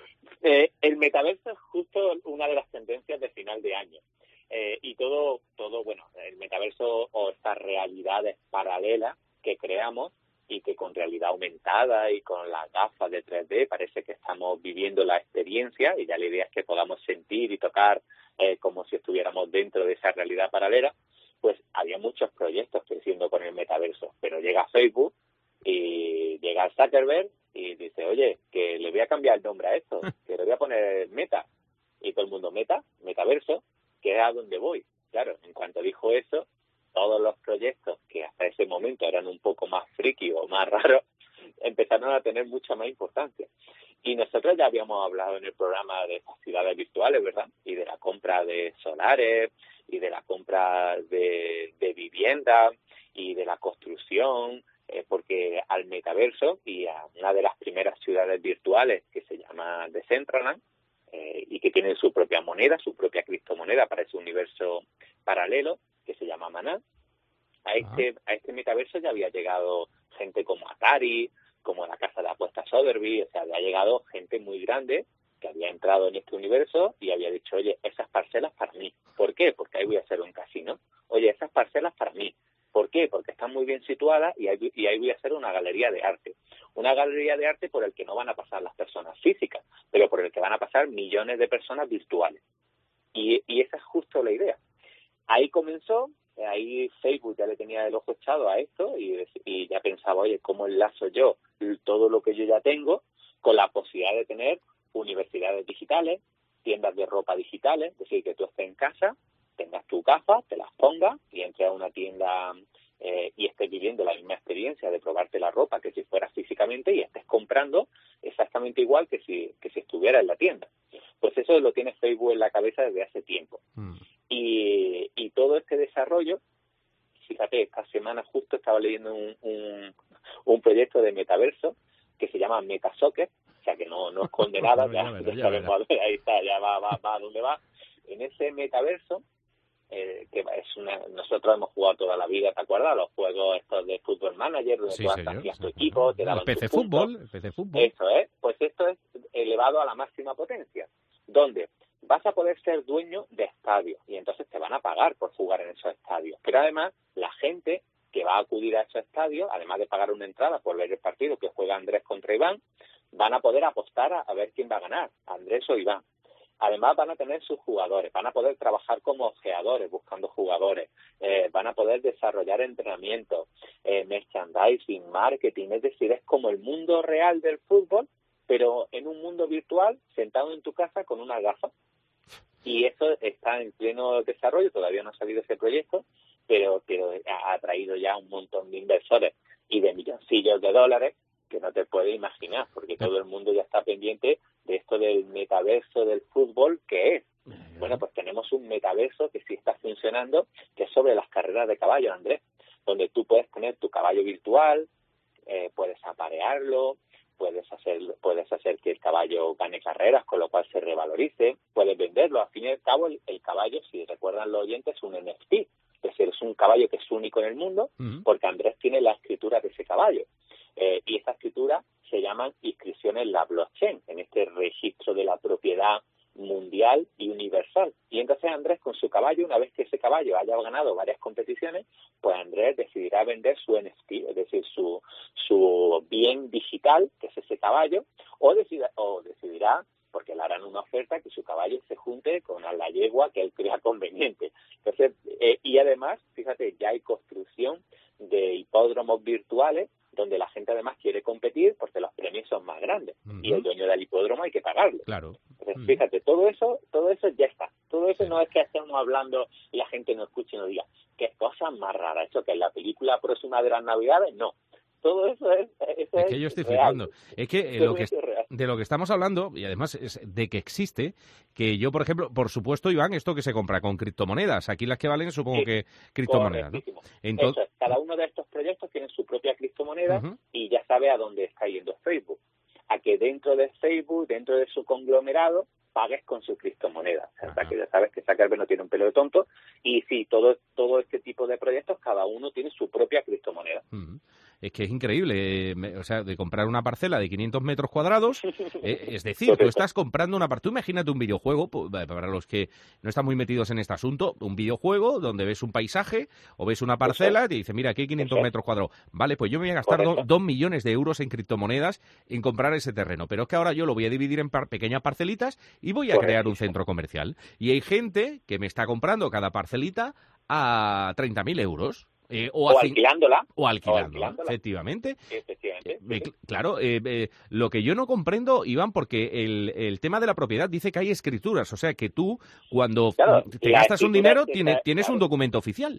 S5: El metaverso es justo una de las tendencias de final de año. Y todo, bueno, el metaverso o estas realidades paralelas que creamos y que con realidad aumentada y con las gafas de 3D parece que estamos viviendo la experiencia, y ya la idea es que podamos sentir y tocar como si estuviéramos dentro de esa realidad paralela. Pues había muchos proyectos creciendo con el metaverso, pero llega Facebook y llega Zuckerberg y dice, oye, que le voy a cambiar el nombre a esto, que le voy a poner Meta. Y todo el mundo, metaverso, que es a donde voy. Claro, en cuanto dijo eso, todos los proyectos que hasta ese momento eran un poco más friki o más raros, empezaron a tener mucha más importancia. Y nosotros ya habíamos hablado en el programa de estas ciudades virtuales, ¿verdad? Y de la compra de solares, y de la compra de vivienda, y de la construcción, porque al metaverso y a una de las primeras ciudades virtuales que se llama Decentraland, y que tiene su propia moneda, su propia criptomoneda para ese universo paralelo, que se llama Maná. A este metaverso ya había llegado gente como Atari, como la casa de apuestas Sotheby, o sea, había llegado gente muy grande que había entrado en este universo y había dicho, oye, esas parcelas para mí. ¿Por qué? Porque ahí voy a hacer un casino. Oye, esas parcelas para mí. ¿Por qué? Porque están muy bien situadas y ahí voy a hacer una galería de arte. Una galería de arte por el que no van a pasar las personas físicas, pero por el que van a pasar millones de personas virtuales. Y esa es justo la idea. Ahí comenzó, ahí Facebook ya le tenía el ojo echado a esto y ya pensaba, oye, ¿cómo enlazo yo todo lo que yo ya tengo con la posibilidad de tener universidades digitales, tiendas de ropa digitales? Es decir, que tú estés en casa, tengas tus gafas, te las pongas y entres a una tienda y estés viviendo la misma experiencia de probarte la ropa que si fueras físicamente y estés comprando exactamente igual que si estuviera en la tienda. Pues eso lo tiene Facebook en la cabeza desde hace tiempo. Y todo este desarrollo, fíjate, esta semana justo estaba leyendo un proyecto de metaverso que se llama MetaSoccer, o sea que no esconde nada, ya sabemos, ahí está, ya va a dónde va. En ese metaverso, que nosotros hemos jugado toda la vida, ¿te acuerdas? Los juegos estos de Football Manager, donde tú hacías tu equipo, te daban
S2: PC
S5: tus puntos.
S2: Fútbol, PC Fútbol.
S5: Eso es, pues esto es elevado a la máxima potencia, donde vas a poder ser dueño de estadios y entonces te van a pagar por jugar en esos estadios. Pero además, la gente que va a acudir a esos estadios, además de pagar una entrada por ver el partido que juega Andrés contra Iván, van a poder apostar a ver quién va a ganar, Andrés o Iván. Además van a tener sus jugadores, van a poder trabajar como ojeadores buscando jugadores, van a poder desarrollar entrenamientos, merchandising, marketing, es decir, es como el mundo real del fútbol, pero en un mundo virtual, sentado en tu casa con una gafa. Y eso está en pleno desarrollo, todavía no ha salido ese proyecto, pero ha traído ya un montón de inversores y de milloncillos de dólares que no te puedes imaginar, porque todo el mundo ya está pendiente de esto del metaverso del fútbol, ¿qué es? Bueno, pues tenemos un metaverso que sí está funcionando, que es sobre las carreras de caballo, Andrés, donde tú puedes tener tu caballo virtual, puedes aparearlo, puedes hacer que el caballo gane carreras, con lo cual se revalorice, puedes venderlo. Al fin y al cabo, el caballo, si recuerdan los oyentes, es un NFT, es decir, es un caballo que es único en el mundo, porque Andrés tiene la escritura de ese caballo. Y esa escritura se llaman inscripciones en la blockchain, en este registro de la propiedad mundial y universal. Y entonces Andrés con su caballo, una vez que ese caballo haya ganado varias competiciones, pues Andrés NFT, es decir, su bien digital, que es ese caballo, o decidirá, porque le harán una oferta, que su caballo se junte con la yegua que él crea conveniente. Entonces, y además, fíjate, ya hay construcción de hipódromos virtuales donde la gente además quiere competir porque los premios son más grandes. Y el dueño del hipódromo hay que pagarle.
S2: Claro.
S5: Entonces, fíjate, todo eso ya está. Todo eso no es que estemos hablando y la gente no escuche y no diga qué cosas más raras. Eso que en la película próxima de las Navidades, no. Todo eso es
S2: que yo estoy flipando. Es que de lo que estamos hablando, y además es de que existe, que yo, por ejemplo, por supuesto, Iván, esto que se compra con criptomonedas. Aquí las que valen, supongo que criptomonedas, ¿no?
S5: Entonces, cada uno de estos proyectos tiene su propia criptomoneda y ya sabe a dónde está yendo Facebook. A que dentro de Facebook, dentro de su conglomerado, pagues con su criptomoneda. O sea, que ya sabes que Zuckerberg no tiene un pelo de tonto. Y sí, todo este tipo de proyectos, cada uno tiene su propia criptomoneda.
S2: Es que es increíble, o sea, de comprar una parcela de 500 metros cuadrados, es decir, tú estás comprando una parcela, tú imagínate un videojuego, para los que no están muy metidos en este asunto, un videojuego donde ves un paisaje o ves una parcela y te dice, mira, aquí hay 500 metros cuadrados. Vale, pues yo me voy a gastar 2 millones de euros en criptomonedas en comprar ese terreno, pero es que ahora yo lo voy a dividir en pequeñas parcelitas y voy a crear un centro comercial. Y hay gente que me está comprando cada parcelita a 30.000 euros. O
S5: alquilándola.
S2: O alquilándola, efectivamente. Claro, lo que yo no comprendo, Iván, porque el tema de la propiedad dice que hay escrituras, o sea que tú, cuando te gastas un dinero, tienes un documento oficial.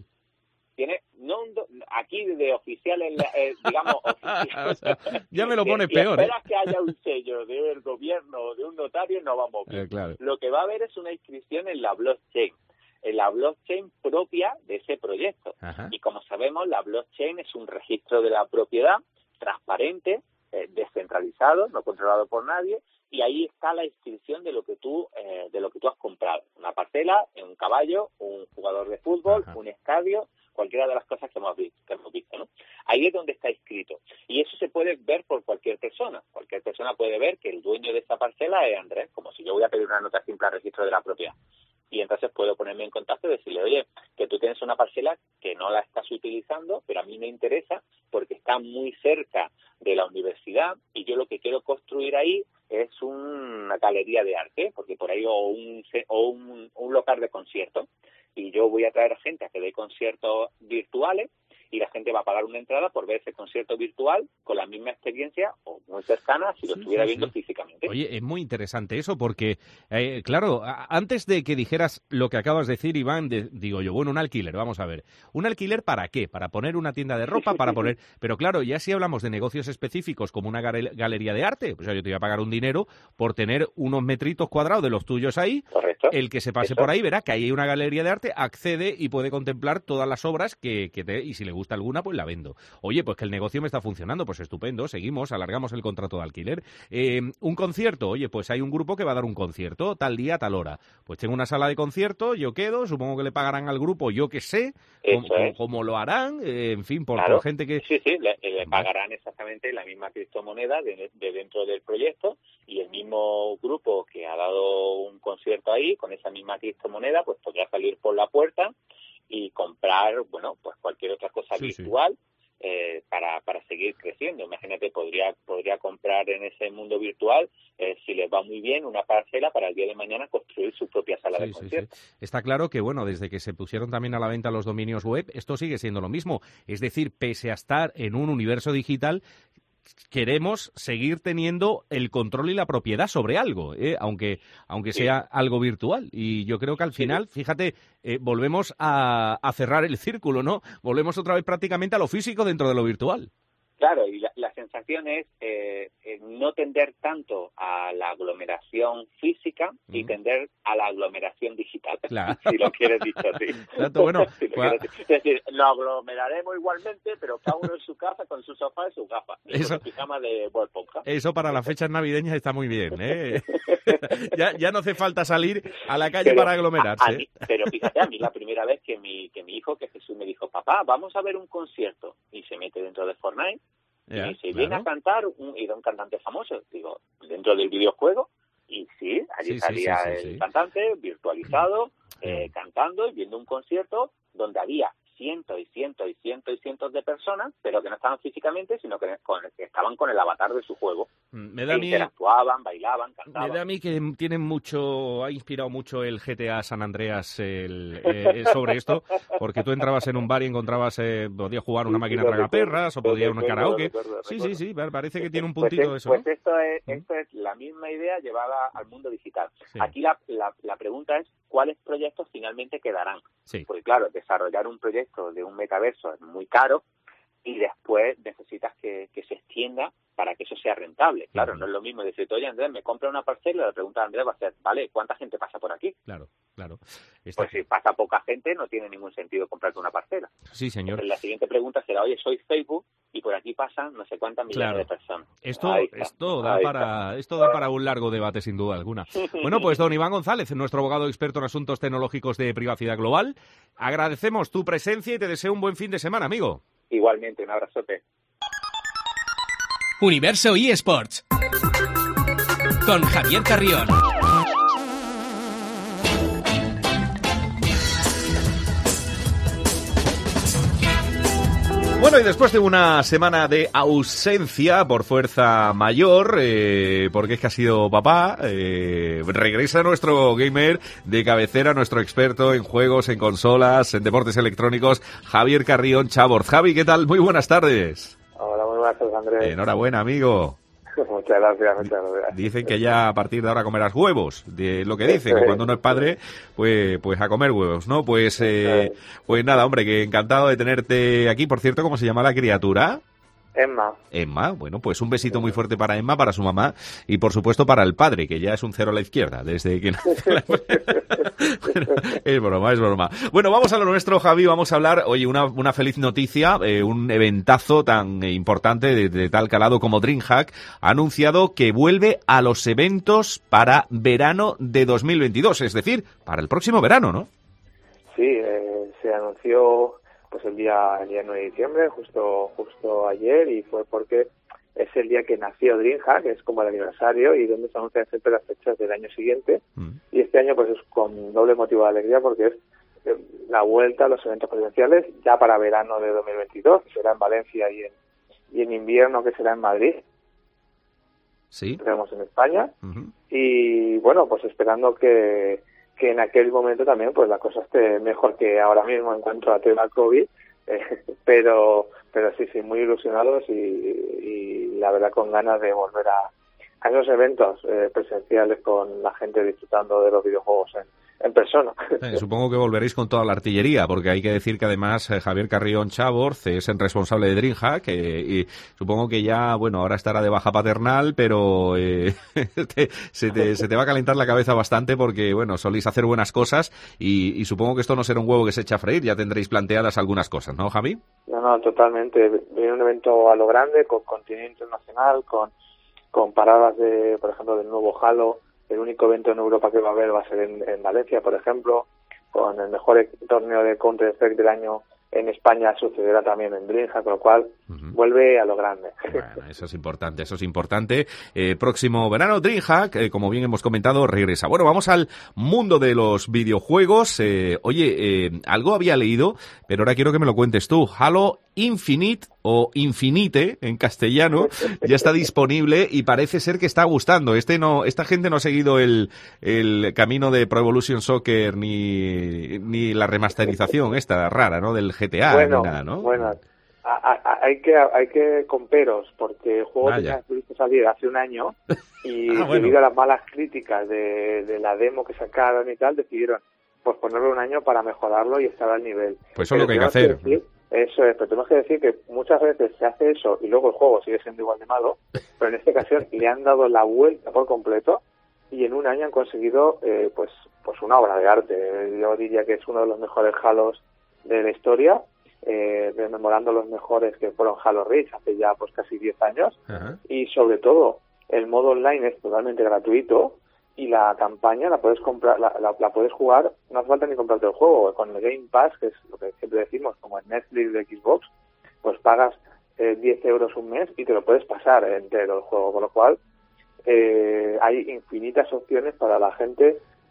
S5: Aquí de oficial, digamos, oficial.
S2: O sea, ya me lo pones peor.
S5: Si esperas que haya un sello del gobierno o de un notario, no vamos bien.
S2: Claro.
S5: Lo que va a haber es una inscripción en la blockchain. En la blockchain propia de ese proyecto. Y como sabemos, la blockchain es un registro de la propiedad transparente, descentralizado, no controlado por nadie, y ahí está la inscripción de lo que tú has comprado. Una parcela, un caballo, un jugador de fútbol, un estadio, cualquiera de las cosas que hemos visto, ¿no? Ahí es donde está inscrito. Y eso se puede ver por cualquier persona. Cualquier persona puede ver que el dueño de esa parcela es Andrés, como si yo voy a pedir una nota simple al registro de la propiedad. Y entonces puedo ponerme en contacto y decirle, oye, que tú tienes una parcela que no la estás utilizando, pero a mí me interesa porque está muy cerca de la universidad y yo lo que quiero construir ahí es una galería de arte, porque por ahí o un local de concierto. Y yo voy a traer a gente a que dé conciertos virtuales y la gente va a pagar una entrada por ver ese concierto virtual con la misma experiencia o muy cercana si lo estuviera viendo físicamente.
S2: Oye, es muy interesante eso porque, claro, antes de que dijeras lo que acabas de decir, Iván, digo yo, bueno, un alquiler, vamos a ver. ¿Un alquiler para qué? ¿Para poner una tienda de ropa? ¿Para poner...? Pero claro, ya si hablamos de negocios específicos como una galería de arte, o sea, yo te voy a pagar un dinero por tener unos metritos cuadrados de los tuyos ahí.
S5: Correcto.
S2: El que se pase por ahí verá que ahí hay una galería de arte, accede y puede contemplar todas las obras y si le gusta alguna, pues la vendo. Oye, pues que el negocio me está funcionando, pues estupendo, seguimos, alargamos el contrato de alquiler. Un concierto, oye, pues hay un grupo que va a dar un concierto, tal día, tal hora. Pues tengo una sala de concierto, yo quedo, supongo que le pagarán al grupo, yo qué sé, cómo lo harán, en fin, por gente que...
S5: Sí, le pagarán exactamente la misma criptomoneda de dentro del proyecto y el mismo grupo que ha dado un concierto ahí, con esa misma criptomoneda, pues podrá salir por la puerta y comprar, bueno, pues cualquier otra cosa virtual para seguir creciendo. Imagínate, podría comprar en ese mundo virtual, si les va muy bien, una parcela para el día de mañana construir su propia sala de conciertos.
S2: Sí. Está claro que, bueno, desde que se pusieron también a la venta los dominios web, esto sigue siendo lo mismo. Es decir, pese a estar en un universo digital, queremos seguir teniendo el control y la propiedad sobre algo, aunque sea algo virtual. Y yo creo que al final, fíjate, volvemos a cerrar el círculo, ¿no? Volvemos otra vez prácticamente a lo físico dentro de lo virtual.
S5: Claro, y la sensación es no tender tanto a la aglomeración física y tender a la aglomeración digital,
S2: claro.
S5: Si lo quieres dicho así.
S2: Exacto, bueno,
S5: es decir, lo aglomeraremos igualmente, pero cada uno en su casa con su sofá y sus gafas, y con su pijama de Bob Esponja.
S2: Eso para las fechas navideñas está muy bien, ¿eh? ya no hace falta salir a la calle para aglomerarse.
S5: Pero fíjate, a mí la primera vez que mi hijo, que Jesús, me dijo, papá, vamos a ver un concierto, y se mete dentro de Fortnite, y se viene a cantar un cantante famoso, digo, dentro del videojuego, y allí salía el cantante virtualizado, cantando y viendo un concierto donde había cientos y cientos y cientos y cientos de personas, pero que no estaban físicamente, sino que estaban con el avatar de su juego. Interactuaban, bailaban, cantaban.
S2: Me da a mí que ha inspirado mucho el GTA San Andreas sobre esto, porque tú entrabas en un bar y encontrabas, podías jugar una máquina tragaperras o podías un karaoke. Sí, parece que tiene un puntito de eso.
S5: Pues esto es la misma idea llevada al mundo digital. Sí. Aquí la pregunta es, ¿cuáles proyectos finalmente quedarán?
S2: Sí.
S5: Porque claro, desarrollar un proyecto de un metaverso es muy caro y después necesitas que se extienda para que eso sea rentable. Claro, no es lo mismo decir, oye, Andrés, me compra una parcela y la pregunta de Andrés va a ser, vale, ¿cuánta gente pasa por aquí?
S2: Claro.
S5: Pues si pasa poca gente, no tiene ningún sentido comprarte una parcela.
S2: Sí, señor.
S5: Entonces, la siguiente pregunta será, oye, soy Facebook y por aquí pasan no sé cuántas millones de personas.
S2: Esto da para un largo debate, sin duda alguna. Bueno, pues don Iván González, nuestro abogado experto en asuntos tecnológicos de privacidad global, agradecemos tu presencia y te deseo un buen fin de semana, amigo.
S5: Igualmente, un abrazote.
S1: Universo eSports con Javier Carrión.
S2: Bueno, y después de una semana de ausencia por fuerza mayor, porque es que ha sido papá, regresa nuestro gamer de cabecera, nuestro experto en juegos, en consolas, en deportes electrónicos, Javier Carrión Chaborz. Javi, ¿qué tal? Muy buenas tardes.
S3: Hola, muy buenas tardes, Andrés.
S2: Enhorabuena, amigo.
S3: Muchas gracias.
S2: Dicen que ya a partir de ahora comerás huevos, de lo que dicen, que cuando uno es padre, pues a comer huevos, ¿no? Pues nada, hombre, que encantado de tenerte aquí. Por cierto, ¿cómo se llama la criatura?
S3: Emma,
S2: bueno, pues un besito muy fuerte para Emma, para su mamá y por supuesto para el padre, que ya es un cero a la izquierda, desde que... Es broma. Bueno, vamos a lo nuestro, Javi, vamos a hablar, oye, una feliz noticia, un eventazo tan importante de tal calado como DreamHack ha anunciado que vuelve a los eventos para verano de 2022, es decir, para el próximo verano, ¿no?
S3: Sí, se anunció pues el día 9 de diciembre, justo ayer, y fue porque es el día que nació DreamHack, es como el aniversario, y donde se anuncian siempre las fechas del año siguiente. Y este año pues es con doble motivo de alegría, porque es la vuelta a los eventos presenciales ya para verano de 2022, que será en Valencia, y en invierno, que será en Madrid.
S2: Sí.
S3: Tenemos en España. Y bueno, pues esperando que en aquel momento también pues la cosa esté mejor que ahora mismo en cuanto a tema COVID, pero sí, muy ilusionados y la verdad con ganas de volver a esos eventos presenciales con la gente disfrutando de los videojuegos en persona.
S2: Supongo que volveréis con toda la artillería, porque hay que decir que además Javier Carrión Chaborz es el responsable de DreamHack y supongo que ya, bueno, ahora estará de baja paternal, pero se te va a calentar la cabeza bastante porque, bueno, soléis hacer buenas cosas y supongo que esto no será un huevo que se echa a freír, ya tendréis planteadas algunas cosas, ¿no, Javi?
S3: No, totalmente. Viene un evento a lo grande, con contenido internacional, con paradas de, por ejemplo, del nuevo Halo. El único evento en Europa que va a haber va a ser en Valencia, por ejemplo, con el mejor torneo de Counter-Strike del año en España sucederá también en DreamHack, con lo cual vuelve a lo grande.
S2: Bueno, eso es importante. Próximo verano, DreamHack, como bien hemos comentado, regresa. Bueno, vamos al mundo de los videojuegos. Algo había leído, pero ahora quiero que me lo cuentes tú. Halo Infinite o Infinite en castellano ya está disponible y parece ser que está gustando. Esta gente no ha seguido el camino de Pro Evolution Soccer ni la remasterización esta rara, ¿no? Del GTA ni nada, ¿no?
S3: Bueno, hay que con peros, porque el juego tenía que salir hace un año y debido a las malas críticas de la demo que sacaron y tal, decidieron pues ponerlo un año para mejorarlo y estar al nivel.
S2: Pues eso es lo que hay que hacer.
S3: Eso es, pero tenemos que decir que muchas veces se hace eso y luego el juego sigue siendo igual de malo, pero en esta ocasión le han dado la vuelta por completo y en un año han conseguido pues una obra de arte. Yo diría que es uno de los mejores Halos de la historia, rememorando los mejores que fueron Halo Reach hace ya pues casi 10 años. Y sobre todo el modo online es totalmente gratuito y la campaña la puedes comprar, la puedes jugar, no hace falta ni comprarte el juego, con el Game Pass, que es lo que siempre decimos, como el Netflix de Xbox, pues pagas 10 euros un mes y te lo puedes pasar entero el juego, con lo cual hay infinitas opciones para la gente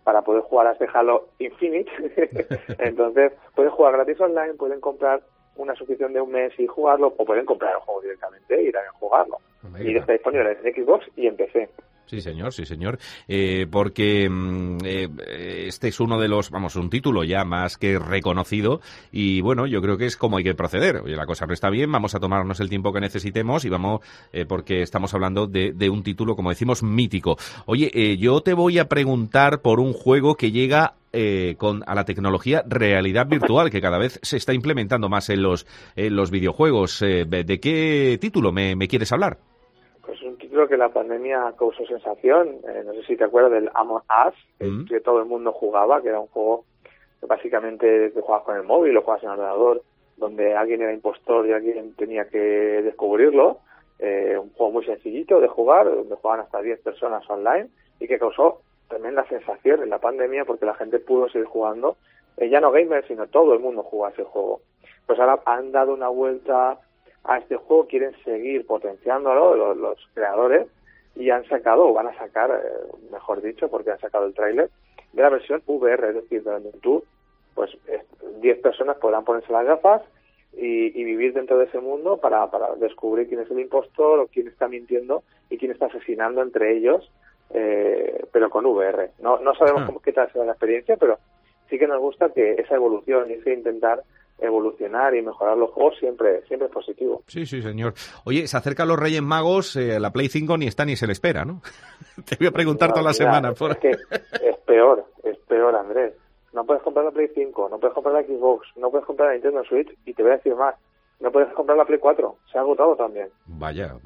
S6: para poder jugar a este Halo Infinite. Entonces, pueden jugar gratis online, pueden comprar una suscripción de un mes y jugarlo, o pueden comprar el juego directamente y también jugarlo. Y está disponible en Xbox y en PC.
S2: Sí, señor, sí, señor. Porque este es uno de los, un título ya más que reconocido y bueno, yo creo que es como hay que proceder. Oye, la cosa no está bien, vamos a tomarnos el tiempo que necesitemos y vamos, porque estamos hablando de un título, como decimos, mítico. Oye, yo te voy a preguntar por un juego que llega a la tecnología realidad virtual, que cada vez se está implementando más en los videojuegos. ¿De qué título me quieres hablar?
S6: Pues un título que la pandemia causó sensación. No sé si te acuerdas del Among Us, que todo el mundo jugaba, que era un juego que básicamente te jugabas con el móvil o jugabas en el ordenador, donde alguien era impostor y alguien tenía que descubrirlo. Un juego muy sencillito de jugar, donde jugaban hasta 10 personas online y que causó tremenda sensación en la pandemia porque la gente pudo seguir jugando. Ya no gamers, sino todo el mundo jugaba ese juego. Pues ahora han dado una vuelta a este juego, quieren seguir potenciándolo los creadores y van a sacar, mejor dicho, porque han sacado el tráiler de la versión VR, es decir, donde tú, pues 10 personas podrán ponerse las gafas y vivir dentro de ese mundo para descubrir quién es el impostor o quién está mintiendo y quién está asesinando entre ellos, pero con VR. No sabemos qué tal será la experiencia, pero sí que nos gusta que esa evolución y ese intentar evolucionar y mejorar los juegos siempre es positivo.
S2: Sí, señor. Oye, se acercan los Reyes Magos, la Play 5 ni está ni se le espera, ¿no? Te voy a preguntar toda la semana.
S6: Es que es peor, Andrés. No puedes comprar la Play 5, no puedes comprar la Xbox, no puedes comprar la Nintendo Switch y te voy a decir más, no puedes comprar la Play 4, se ha agotado también.
S2: Vaya.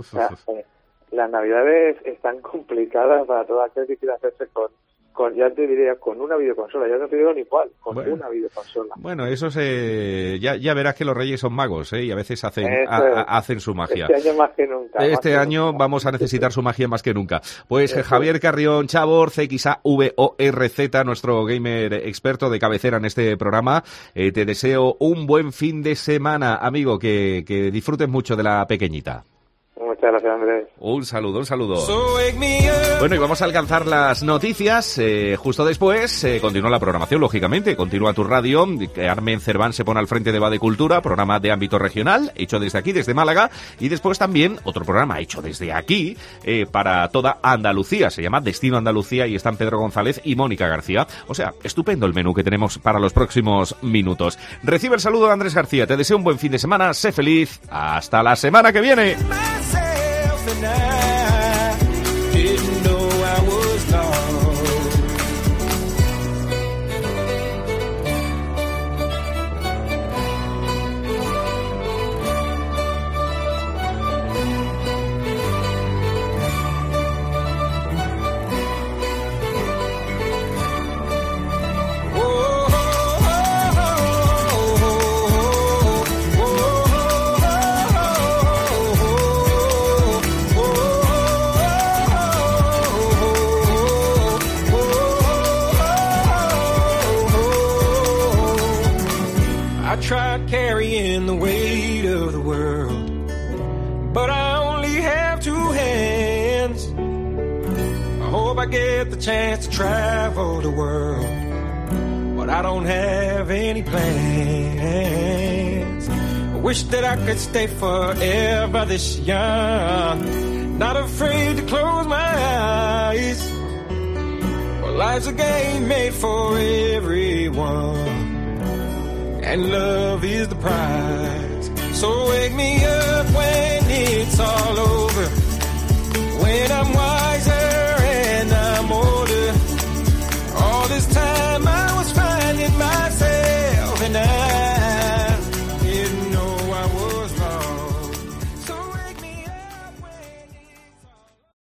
S6: Las Navidades están complicadas para todo aquel que quiera hacerse ya te diría, con una videoconsola. Ya no te digo ni cuál, una videoconsola.
S2: Bueno, eso ya verás que los Reyes son magos, y a veces hacen su magia.
S6: Este año más que nunca.
S2: Este año vamos a necesitar su magia más que nunca. Pues Javier Carrión Chabor, CXAVORZ, nuestro gamer experto de cabecera en este programa. Te deseo un buen fin de semana, amigo, que disfrutes mucho de la pequeñita.
S6: Muchas gracias, Andrés.
S2: Un saludo. Bueno, y vamos a alcanzar las noticias. Justo después continúa la programación, lógicamente. Continúa tu radio. Carmen Cerván se pone al frente de Va de Cultura, programa de ámbito regional, hecho desde aquí, desde Málaga. Y después también otro programa hecho desde aquí para toda Andalucía. Se llama Destino Andalucía y están Pedro González y Mónica García. O sea, estupendo el menú que tenemos para los próximos minutos. Recibe el saludo de Andrés García. Te deseo un buen fin de semana. Sé feliz. Hasta la semana que viene.
S7: And I didn't know I was lost. Tried carrying the weight of the world, but I only have 2 hands. I hope I get the chance to travel the world, but I don't have any plans. I wish that I could stay forever this young, not afraid to close my eyes. Well, life's a game made for everyone, and love is the prize. So wake me up when